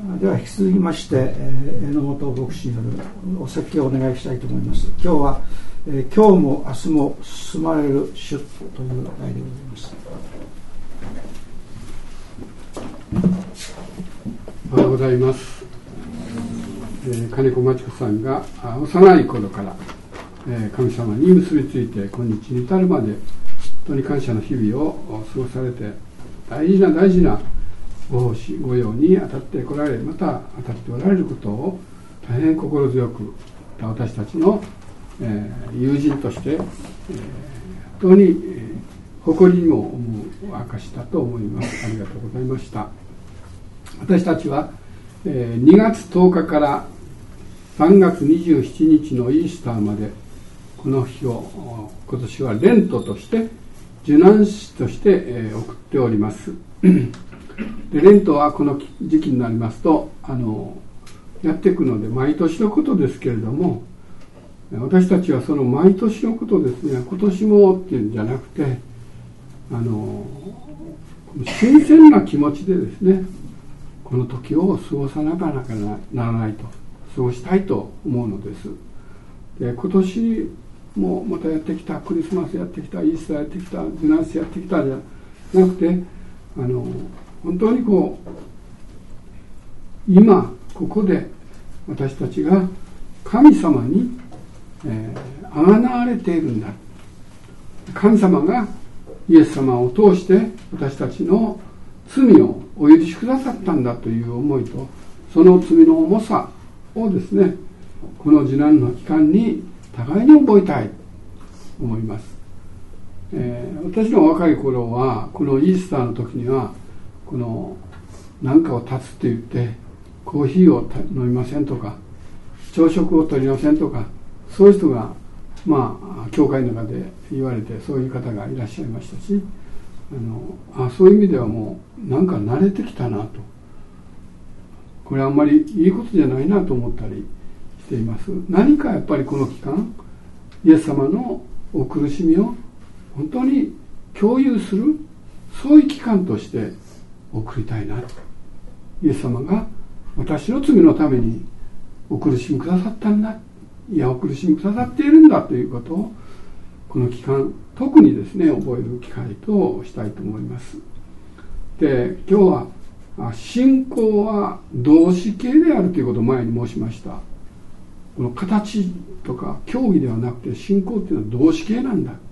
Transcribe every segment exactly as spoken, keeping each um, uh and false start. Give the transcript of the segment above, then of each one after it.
では引き続きまして、えー、榎本牧師によるお説教をお願いしたいと思います。今日は、えー、今日も明日も進まれる主という題でございます。 おはようございます。えー、金子真知子さんが幼い頃から、えー、神様に結びついて今日に至るまで本当に感謝の日々を過ごされて、大事な大事なご奉仕ご用に当たってこられ、また当たっておられることを大変心強く私たちの、えー、友人として、えー、本当に、えー、誇りにも思う証だと思います。ありがとうございました。私たちは、えー、にがつとおかからさんがつにじゅうしちにちのイースターまでこの日を今年はレントとして受難日として、えー、送っております。でレントはこの時期になりますとあのやっていくので毎年のことですけれども、私たちはその毎年のことですね、今年もっていうんじゃなくて、あの新鮮な気持ちでですね、この時を過ごさなきゃならないと、過ごしたいと思うのです。で今年もまたやってきた、クリスマスやってきた、イースターやってきた、受難日やってきたじゃなくて、あの本当にこう今ここで私たちが神様に、えー、あがなわれているんだ。神様がイエス様を通して私たちの罪をお許しくださったんだという思いと、その罪の重さをですね、この受難の期間に互いに覚えたいと思います。えー、私の若い頃はこのイースターの時にはこの何かを断つって言ってコーヒーを飲みませんとか朝食を取りませんとか、そういう人がまあ教会の中で言われて、そういう方がいらっしゃいましたし、あのあそういう意味ではもうなんか慣れてきたなと、これはあんまりいいことじゃないなと思ったりしています。何かやっぱりこの期間イエス様のお苦しみを本当に共有する、そういう期間として送りたいなと。イエス様が私の罪のためにお苦しみくださったんだ、いやお苦しみくださっているんだということをこの期間特にですね覚える機会としたいと思います。で今日は信仰は動詞形であるということを前に申しました。この形とか競技ではなくて、信仰っていうのは動詞形なんだ。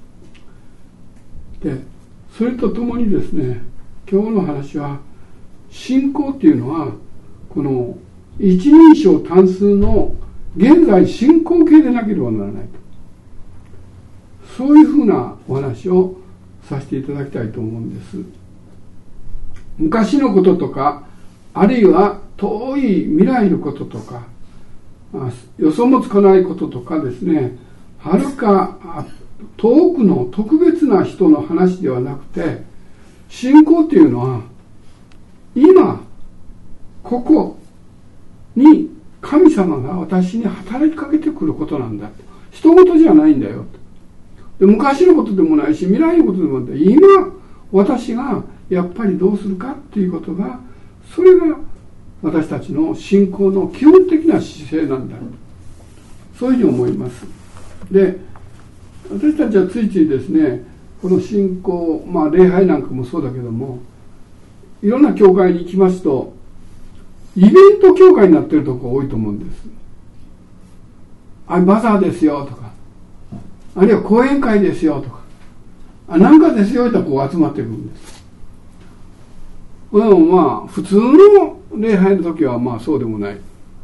でそれとともにですね、今日の話は信仰っていうのはこの一人称単数の現在進行形でなければならないと、そういうふうなお話をさせていただきたいと思うんです。昔のこととか、あるいは遠い未来のこととか、予想もつかないこととかですね、はるか遠くの特別な人の話ではなくて、信仰っていうのは今ここに神様が私に働きかけてくることなんだ。人事じゃないんだよ。で昔のことでもないし、未来のことでもない。今私がやっぱりどうするかっていうことが、それが私たちの信仰の基本的な姿勢なんだ。そういうふうに思います。で私たちはついついですね、この信仰、まあ礼拝なんかもそうだけども、いろんな教会に行きますとイベント教会になっているところが多いと思うんです。あバザーですよとか、あるいは講演会ですよとか、あなんかですよとこう集まってくるんです。でもまあ普通の礼拝の時はまあそうでもない。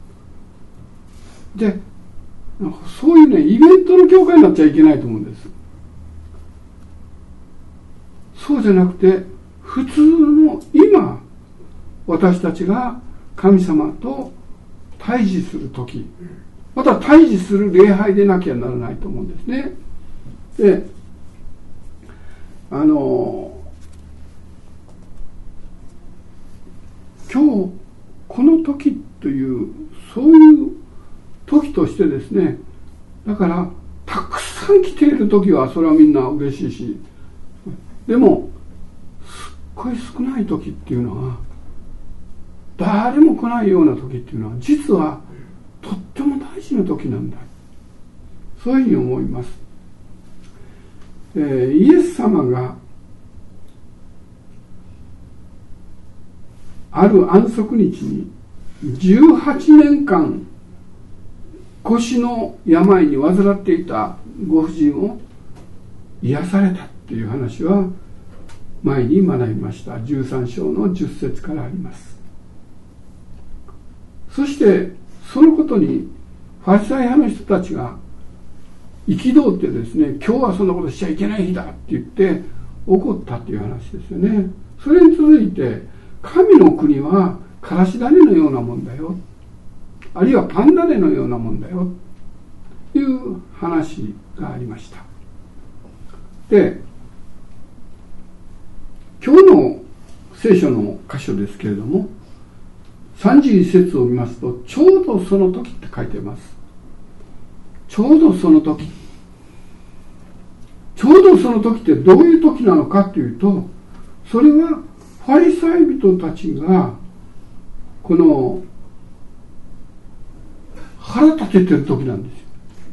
でそういうねイベントの教会になっちゃいけないと思うんです。そうじゃなくて、普通の今私たちが神様と対峙する時、また対峙する礼拝でなきゃならないと思うんですね。であの今日この時というそういう時としてですね、だからたくさん来ている時はそれはみんな嬉しいし、でもすっごい少ない時っていうのは誰も来ないような時っていうのは実はとっても大事な時なんだ、そういうふうに思います。えー、イエス様がある安息日にじゅうはちねんかん腰の病に患っていたご婦人を癒されたっていう話は前に学びました。じゅうさん章のじゅっ節からあります。そしてそのことにファリサイ派の人たちが憤ってですね、今日はそんなことしちゃいけない日だって言って怒ったっていう話ですよね。それに続いて、神の国はからし種のようなもんだよ、あるいはパン種のようなもんだよという話がありました。で、今日の聖書の箇所ですけれども、さんじゅういち節を見ますと、ちょうどその時って書いています。ちょうどその時。ちょうどその時ってどういう時なのかというと、それはファリサイ人たちがこの腹立ててる時なんですよ。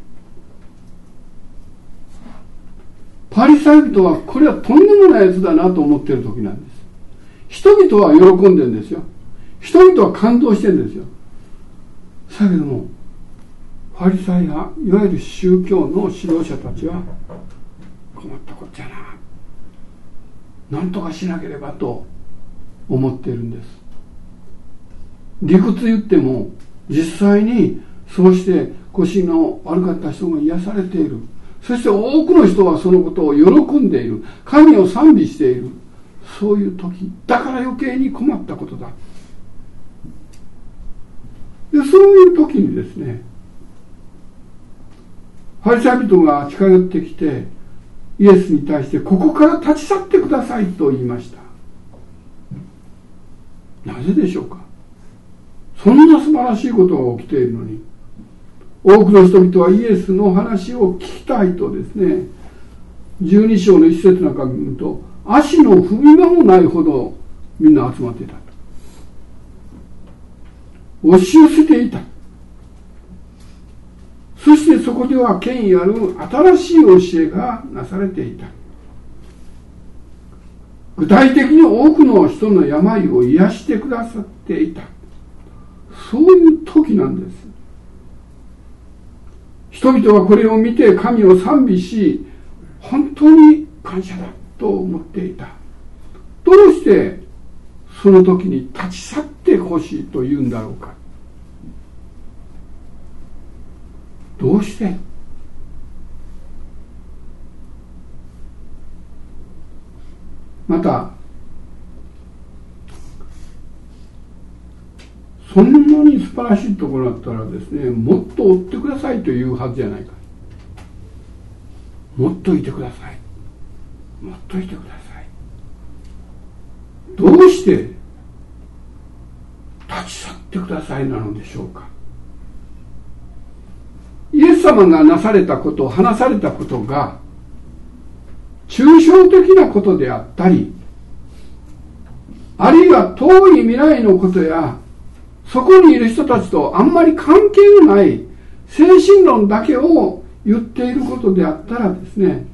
ファリサイ人はこれはとんでもないやつだなと思ってる時なんです。人々は喜んでるんですよ。人々は感動してるんですよ。だけどもファリサイ派、いわゆる宗教の指導者たちは困ったこっちゃな、なんとかしなければと思っているんです。理屈言っても実際にそうして腰の悪かった人が癒されている。そして多くの人はそのことを喜んでいる。神を賛美している。そういう時だから余計に困ったことだ。で、そういう時にですね、ファリサイ人が近寄ってきてイエスに対して、ここから立ち去ってくださいと言いました。なぜでしょうか。そんな素晴らしいことが起きているのに、多くの人々はイエスの話を聞きたいとですね、じゅうに章の一節なんか見ると、足の踏み場もないほどみんな集まっていたと、押し寄せていた。そしてそこでは権威ある新しい教えがなされていた。具体的に多くの人の病を癒してくださっていた。そういう時なんです。人々はこれを見て神を賛美し、本当に感謝だと思っていた。どうしてその時に立ち去ってほしいと言うんだろうか。どうして？また、そんなに素晴らしいところだったらですね、もっと追ってくださいというはずじゃないか。もっといてください。もっといてください。どうして立ち去ってくださいなのでしょうか。イエス様がなされたこと、話されたことが抽象的なことであったり、あるいは遠い未来のことや、そこにいる人たちとあんまり関係のない精神論だけを言っていることであったらですね、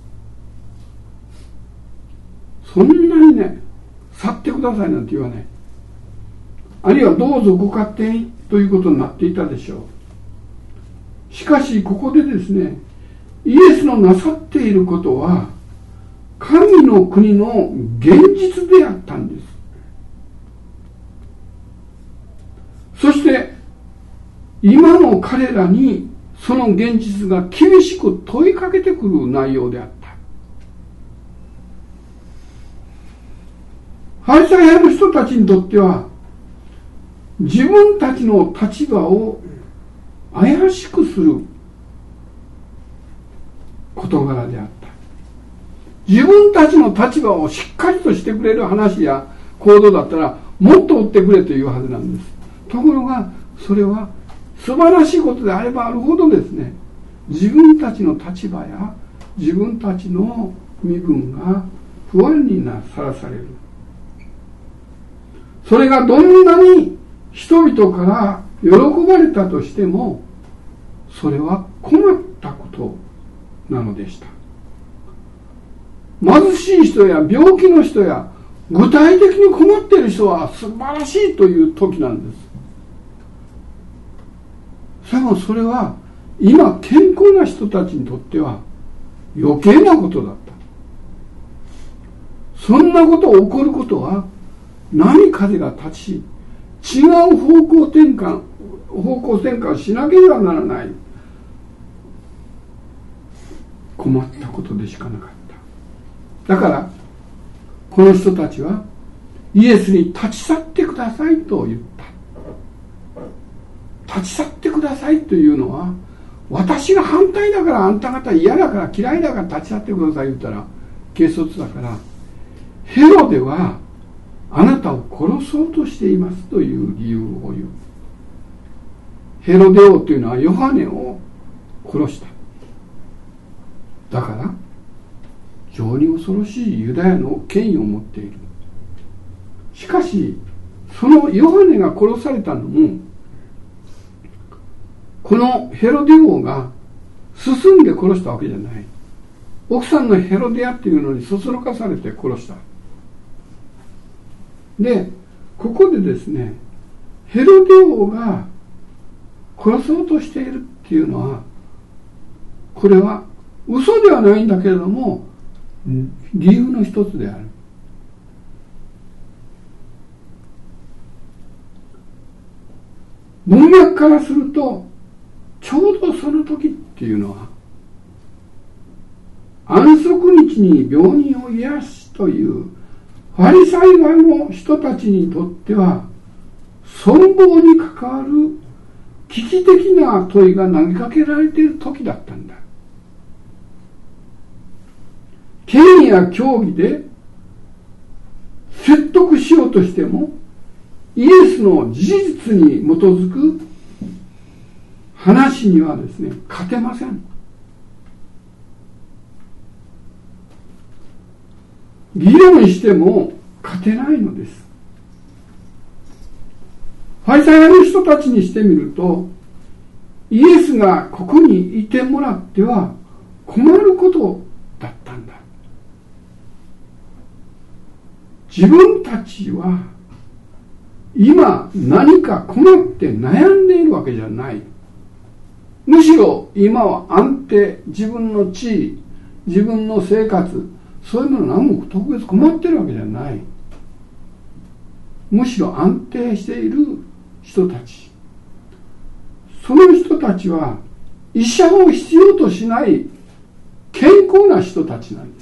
そんなにね、去ってくださいなんて言わない。あるいはどうぞご勝手にということになっていたでしょう。しかしここでですね、イエスのなさっていることは神の国の現実であったんです。そして今の彼らにその現実が厳しく問いかけてくる内容であった。ファリサイ派の人たちにとっては自分たちの立場を怪しくする事柄であった。自分たちの立場をしっかりとしてくれる話や行動だったらもっと追ってくれというはずなんです。ところがそれは素晴らしいことであればあるほどですね、自分たちの立場や自分たちの身分が不安になさらされる。 それがどんなに人々から喜ばれたとしても、それは困ったことなのでした。貧しい人や病気の人や具体的に困っている人は素晴らしいという時なんです。でもそれは今健康な人たちにとっては余計なことだった。そんなこと起こることは波風が立ち、違う方向転換方向転換しなければならない困ったことでしかなかった。だからこの人たちはイエスに立ち去ってくださいと言った。立ち去ってくださいというのは、私が反対だからあんた方嫌だから嫌いだから立ち去ってください言ったら軽率だから、ヘロデはあなたを殺そうとしていますという理由を言う。ヘロデ王というのはヨハネを殺した。だから非常に恐ろしいユダヤの権威を持っている。しかしそのヨハネが殺されたのも、このヘロデ王が進んで殺したわけじゃない。奥さんのヘロデアっていうのにそそのかされて殺した。でここでですね、ヘロデ王が殺そうとしているっていうのは、これは嘘ではないんだけれども理由の一つである。文脈からするとちょうどその時っていうのは、安息日に病人を癒すというファリサイ派の人たちにとっては存亡に関わる危機的な問いが投げかけられている時だったんだ。権威や教義で説得しようとしても、イエスの事実に基づく話にはですね、勝てません。議論しても勝てないのです。ファリサイ派の人たちにしてみると、イエスがここにいてもらっては困ることだったんだ。自分たちは今何か困って悩んでいるわけじゃない。むしろ今は安定、自分の地位、自分の生活、そういうもの何も特別困ってるわけじゃない。むしろ安定している人たち、その人たちは医者を必要としない健康な人たちなんです。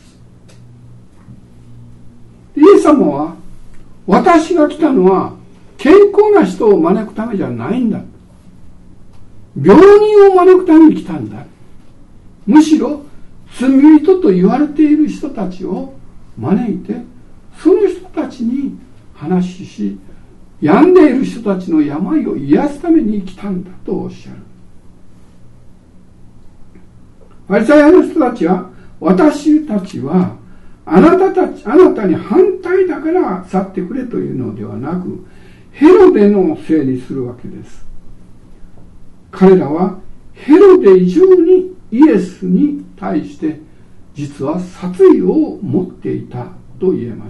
イエス様は、私が来たのは健康な人を招くためじゃないんだ、病人を招くために来たんだ。むしろ罪人と言われている人たちを招いて、その人たちに話し、病んでいる人たちの病を癒すために来たんだとおっしゃる。ファリサイ派の人たちは、私たちはあなたたち、あなたに反対だから去ってくれというのではなく、ヘロデのせいにするわけです。彼らはヘロデ以上にイエスに対して実は殺意を持っていたと言えます。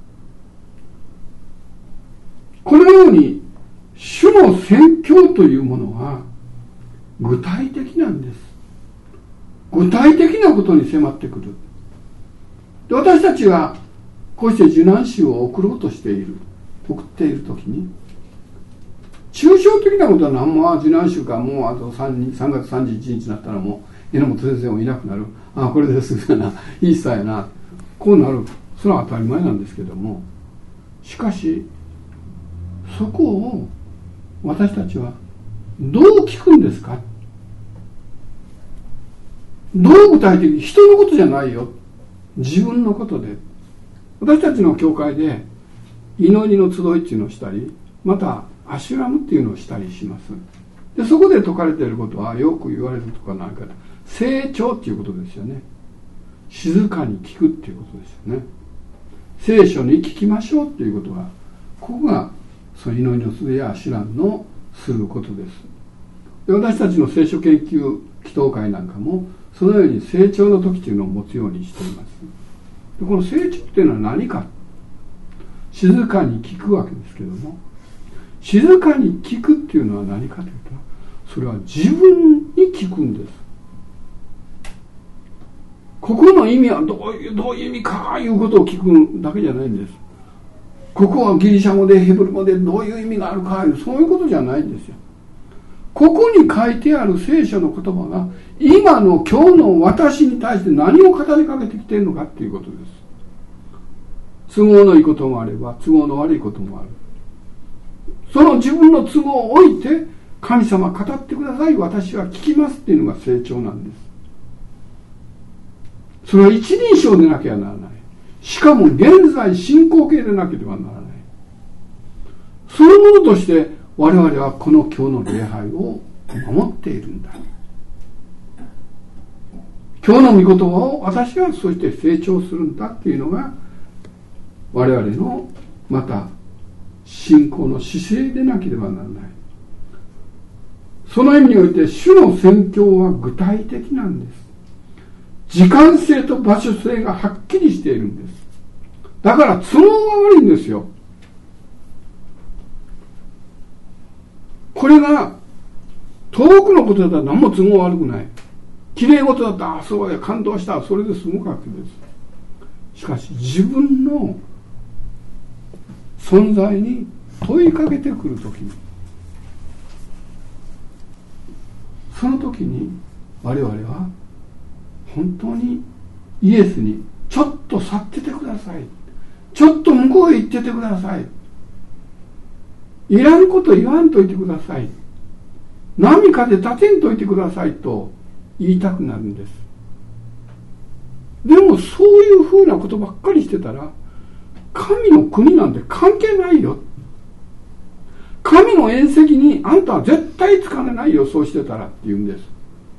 このように主の宣教というものは具体的なんです。具体的なことに迫ってくる。で、私たちがこうして受難集を送ろうとしている送っているときに、抽象的なことは何も、受難集がもうあと 3, 3月さんじゅういちにちになったらもう榎本先生もいなくなる、ああこれですみたいな、いいさやな、こうなる、それは当たり前なんですけども、しかしそこを私たちはどう聞くんですか。どう具体的に、人のことじゃないよ、自分のことで。私たちの教会で祈りの集いっていうのをしたり、またアシュラムっていうのをしたりします。でそこで説かれていることはよく言われるとかなんか成長っていうことですよね。静かに聞くっていうことですよね。聖書に聞きましょうっていうことがここがその祈りの術や知らんのすることです。で、私たちの聖書研究祈祷会なんかもそのように成長の時というのを持つようにしています。で、この成長っていうのは何か、静かに聞くわけですけども、静かに聞くっていうのは何かというと、それは自分に聞くんです。ここの意味はどういう、どういう意味かいうことを聞くだけじゃないんです。ここはギリシャ語でヘブル語でどういう意味があるか、そういうことじゃないんですよ。ここに書いてある聖書の言葉が今の今日の私に対して何を語りかけてきているのかっていうことです。都合のいいこともあれば都合の悪いこともある。その自分の都合を置いて神様語ってください、私は聞きますっていうのが成長なんです。それは一人称でなきゃならない。しかも現在進行形でなければならない。そういうものとして我々はこの今日の礼拝を守っているんだ。今日の御言葉を私はそして成長するんだっていうのが我々のまた信仰の姿勢でなければならない。その意味において主の宣教は具体的なんです。時間性と場所性がはっきりしているんです。だから都合が悪いんですよ。これが遠くのことだったら何も都合悪くない。綺麗事だったら、あ、そうや、感動した、それで済むわけです。しかし自分の存在に問いかけてくるときに、その時に我々は本当にイエスにちょっと去っててください、ちょっと向こうへ行っててください、いらんこと言わんといてください、波風立てんといてくださいと言いたくなるんです。でもそういうふうなことばっかりしてたら神の国なんて関係ないよ。神の宴席にあんたは絶対使わないよ、そうしてたらって言うんです。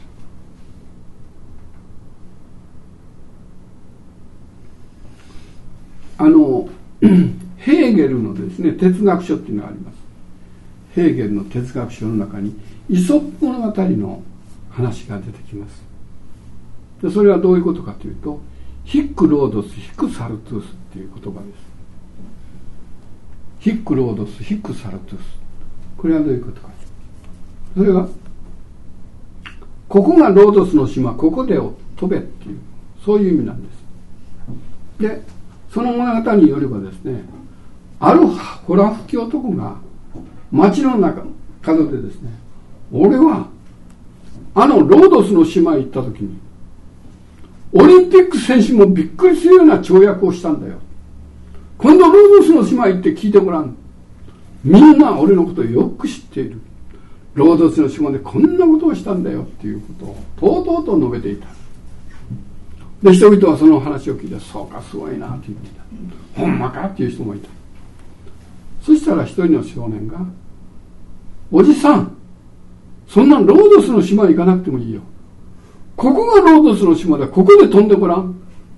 あのヘーゲルのですね哲学書っていうのがあります。ヘーゲルの哲学書の中にイソップ物語の話が出てきます。でそれはどういうことかというと、ヒックロードスヒクサルトゥースっていう言葉です。ヒックロードスヒクサルトゥース、これはどういうことか。それはここがロードスの島、ここで飛べっていう、そういう意味なんです。でその物語によればですね、あるホラ吹き男が街の中角でですね、俺はあのロードスの島へ行った時にオリンピック選手もびっくりするような跳躍をしたんだよ。今度ロードスの島へ行って聞いてごらん。みんな俺のことをよく知っている。ロードスの島でこんなことをしたんだよっていうことをとうとうと述べていた。で人々はその話を聞いて、そうかすごいなって言ってた。ほんまかっていう人もいた。そしたら一人の少年が、おじさん、そんなロードスの島へ行かなくてもいいよ。ここがロードスの島だ。ここで飛んでごらん。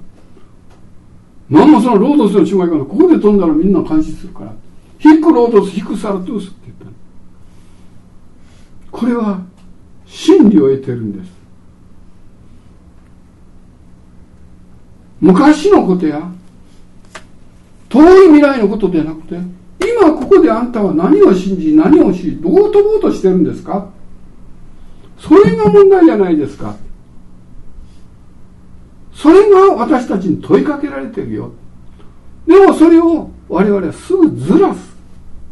なんもそのロードスの島へ行かない。ここで飛んだらみんな監視するから。ヒックロードスヒクサルトゥースって言ったの。これは真理を得てるんです。昔のことや遠い未来のことでなくて、今ここであんたは何を信じ何をしどう飛ぼうとしてるんですか。それが問題じゃないですか。それが私たちに問いかけられてるよ。でもそれを我々はすぐずらす。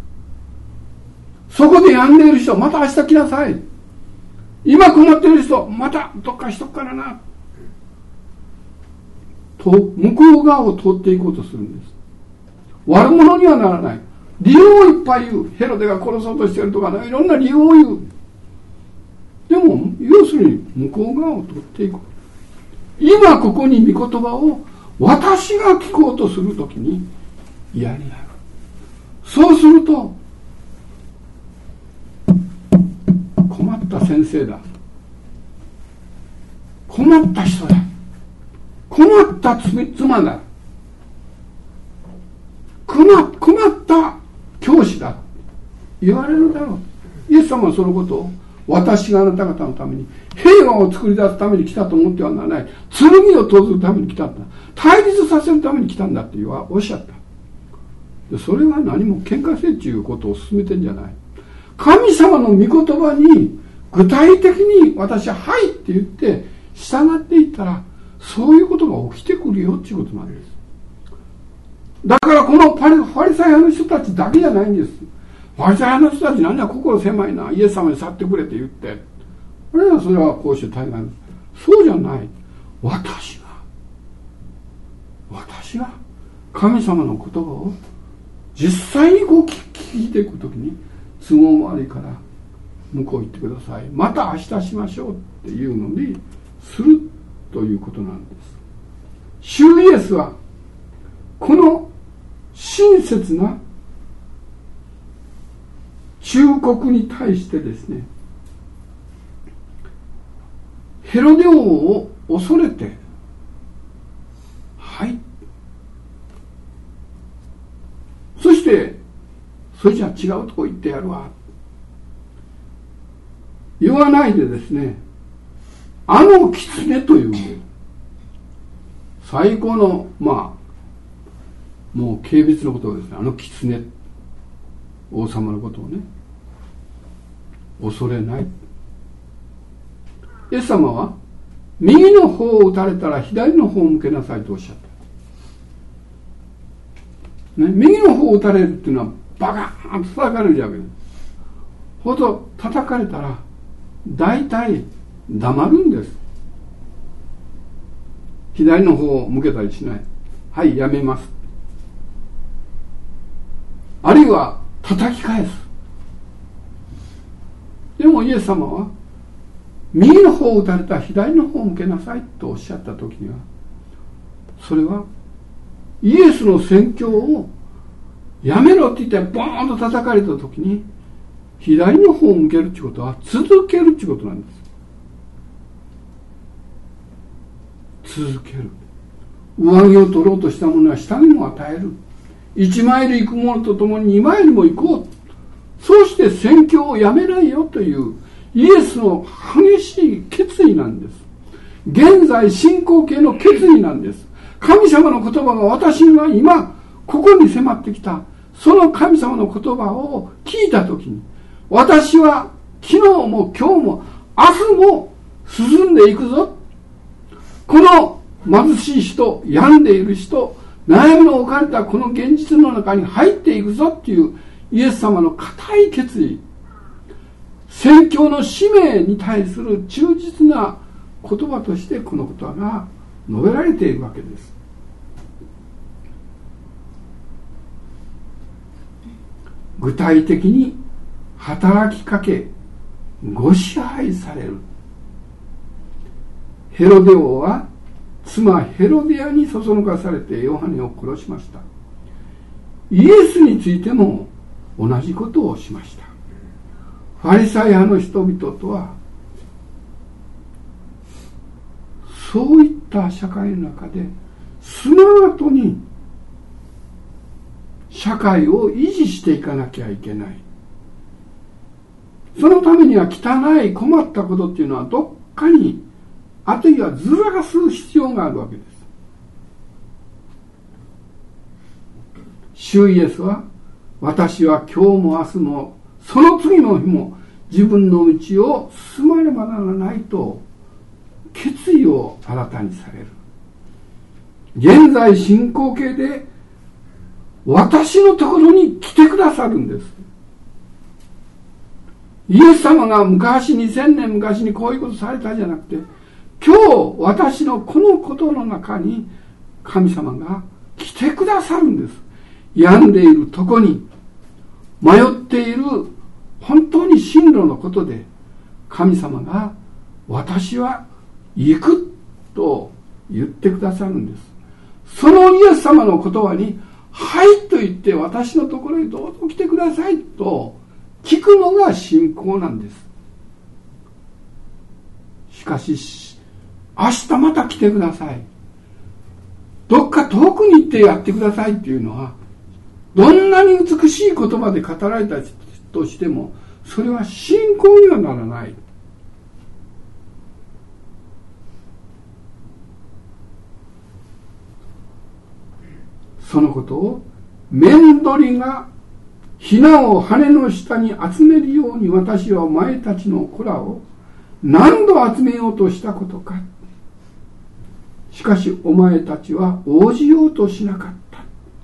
そこで病んでいる人、また明日来なさい。今困っている人、またどっかしとくからなと向こう側を通っていこうとするんです。悪者にはならない。理由をいっぱい言う。ヘロデが殺そうとしているとか、ね、いろんな理由を言う。でも要するに向こう側を通っていこう。今ここに御言葉を私が聞こうとするときに嫌になる。そうすると困った先生だ、困った人だ、困った妻だ、困った言われるだろう。イエス様はそのことを、私があなた方のために平和を作り出すために来たと思ってはならない。剣を投ずるために来たんだ。対立させるために来たんだっていうおっしゃった。でそれは何も喧嘩せっていうことを進めてんじゃない。神様の御言葉に具体的に私ははいって言って従っていったら、そういうことが起きてくるよっていうことなんです。だからこのパリファリサイ派の人たちだけじゃないんです。ファリサイ派の人たち何は心狭いな、イエス様に去ってくれって言って、あれはそれはこうして大概です。そうじゃない。私が私が神様の言葉を実際にこう聞いていくときに、都合も悪いから向こう行ってください、また明日しましょうっていうのにするということなんです。主イエスはこの親切な忠告に対してですね、ヘロデ王を恐れて、はい、そしてそれじゃ違うとこ行ってやるわ言わないでですね、あの狐という最高のまあもう軽蔑のことをですね、あの狐、王様のことをね、恐れない。イエス様は右の方を打たれたら左の方を向けなさいとおっしゃった、ね、右の方を打たれるっていうのはバカーンと叩かれるわけです。ほど叩かれたら大体黙るんです。左の方を向けたりしない。はい、やめます。あるいは叩き返す。でもイエス様は右の方を打たれたら左の方を向けなさいとおっしゃった時には、それはイエスの宣教をやめろって言ってボーンと叩かれた時に左の方を向けるってことは続けるってことなんです。続ける。上着を取ろうとした者は下着も与える。一マイル行く者と共に二マイルも行こう。そうして宣教をやめないよというイエスの激しい決意なんです。現在進行形の決意なんです。神様の言葉が私が今ここに迫ってきた、その神様の言葉を聞いたときに、私は昨日も今日も明日も進んでいくぞ。この貧しい人、病んでいる人、悩みの置かれたこの現実の中に入っていくぞっていうイエス様の固い決意、宣教の使命に対する忠実な言葉としてこの言葉が述べられているわけです。具体的に働きかけ、ご支配される。ヘロデ王は妻ヘロデアにそそのかされてヨハネを殺しました。イエスについても同じことをしました。ファリサイ派の人々とはそういった社会の中でスマートに社会を維持していかなきゃいけない。そのためには汚い困ったことっていうのはどっかにあるいはずらす必要があるわけです。主イエスは、私は今日も明日もその次の日も自分の道を進まねばならないと決意を新たにされる。現在進行形で私のところに来てくださるんです。イエス様が昔にせんねん昔にこういうことされたじゃなくて、今日私のこのことの中に神様が来てくださるんです。病んでいるとこに、迷っている本当に進路のことで神様が私は行くと言ってくださるんです。そのイエス様の言葉にはいと言って私のところにどうぞ来てくださいと聞くのが信仰なんです。しかし明日また来てください、どっか遠くに行ってやってくださいっていうのは、どんなに美しい言葉で語られたとしても、それは信仰にはならない。そのことを面取りがひなを羽の下に集めるように、私はお前たちの子らを何度集めようとしたことか。しかしお前たちは応じようとしなかった。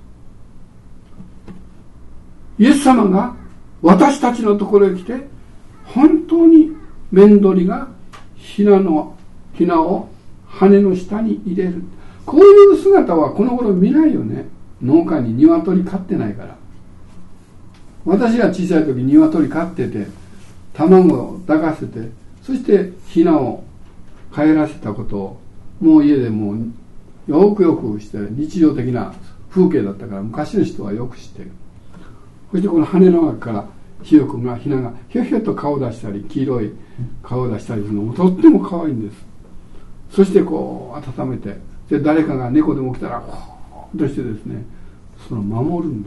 イエス様が私たちのところへ来て、本当に面取りがひなのひなを羽の下に入れる。こういう姿はこの頃見ないよね。農家に鶏飼ってないから。私が小さい時鶏飼ってて、卵を抱かせて、そしてひなを帰らせたことを、もう家でもうよくよくして日常的な風景だったから、昔の人はよく知っている。そしてこの羽の中からひよこがひながひょひょと顔を出したり、黄色い顔を出したりするのもとっても可愛いんです。そしてこう温めて、で誰かが猫でも来たらほーっとしてですね、その守るんです。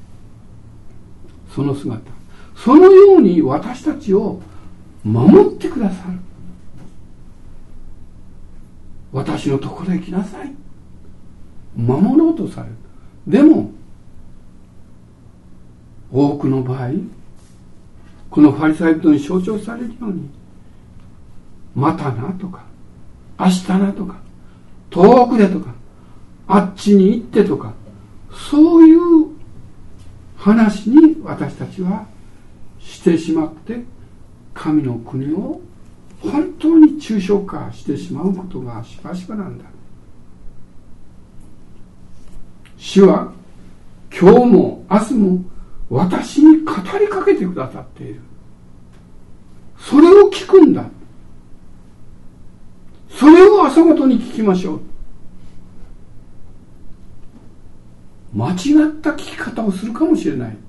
その姿、そのように私たちを守ってくださる。私のところへ来なさい、守ろうとされる。でも多くの場合、このファリサイ人に象徴されるように、またなとか明日なとか遠くでとかあっちに行ってとか、そういう話に私たちはしてしまって、神の国を本当に抽象化してしまうことがしばしばなんだ。主は今日も明日も私に語りかけてくださっている。それを聞くんだ。それを朝ごとに聞きましょう。間違った聞き方をするかもしれない。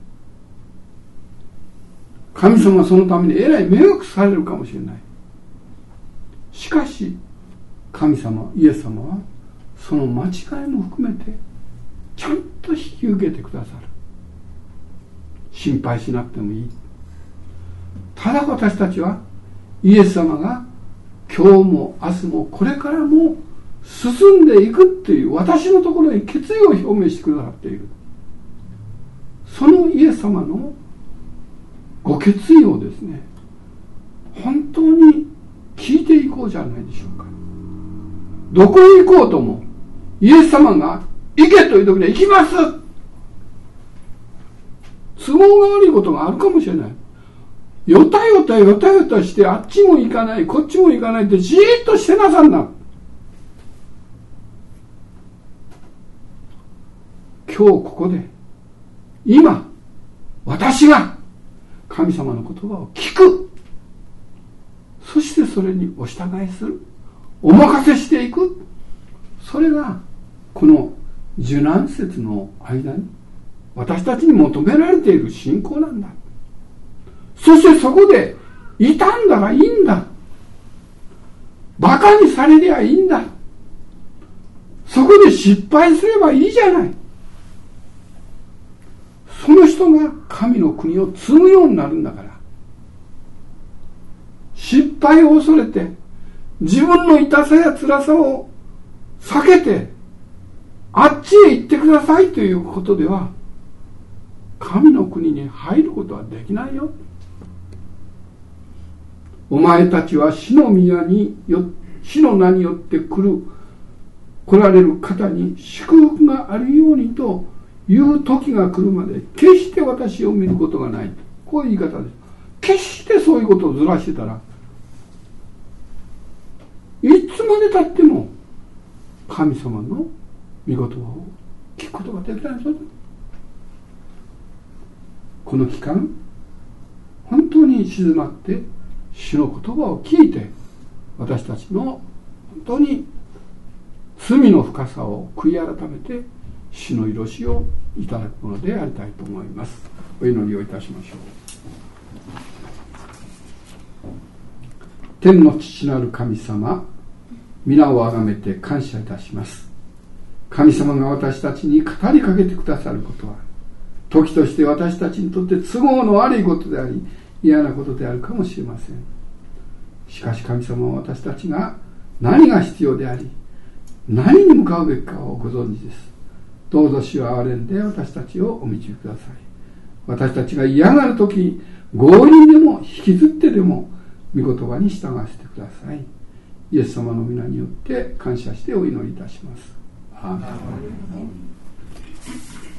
神様はそのためにえらい迷惑されるかもしれない。しかし神様、イエス様はその間違いも含めてちゃんと引き受けてくださる。心配しなくてもいい。ただ私たちはイエス様が今日も明日もこれからも進んでいくっていう私のところに決意を表明してくださっている。そのイエス様のご決意をですね、本当に聞いていこうじゃないでしょうか。どこに行こうともイエス様が行けという時には行きます。都合が悪いことがあるかもしれない。よたよたよたよたしてあっちも行かないこっちも行かないってじーっとしてなさんな。今日ここで今私が神様の言葉を聞く、そしてそれにお従いする、お任せしていく、それがこの受難節の間に私たちに求められている信仰なんだ。そしてそこで傷んだらいいんだ、バカにされりゃいいんだ、そこで失敗すればいいじゃない。その人が神の国を継ぐようになるんだから。失敗を恐れて自分の痛さや辛さを避けてあっちへ行ってくださいということでは神の国に入ることはできないよ。お前たちは死の宮によ死の名によって来る来られる方に祝福があるようにという時が来るまで決して私を見ることがない、こういう言い方です。決してそういうことをずらしてたらいつまでたっても神様の御言葉を聞くことができないぞ。この期間本当に静まって主の言葉を聞いて、私たちの本当に罪の深さを悔い改めて主の許しをいただくものでありたいと思います。お祈りをいたしましょう。天の父なる神様、皆をあがめて感謝いたします。神様が私たちに語りかけてくださることは時として私たちにとって都合の悪いことであり、嫌なことであるかもしれません。しかし神様は私たちが何が必要であり、何に向かうべきかをご存知です。どうぞ主は憐れんで私たちをお導きください。私たちが嫌がるとき、強引でも引きずってでも御言葉に従わせてください。イエス様の皆によって感謝してお祈りいたします。アーメン。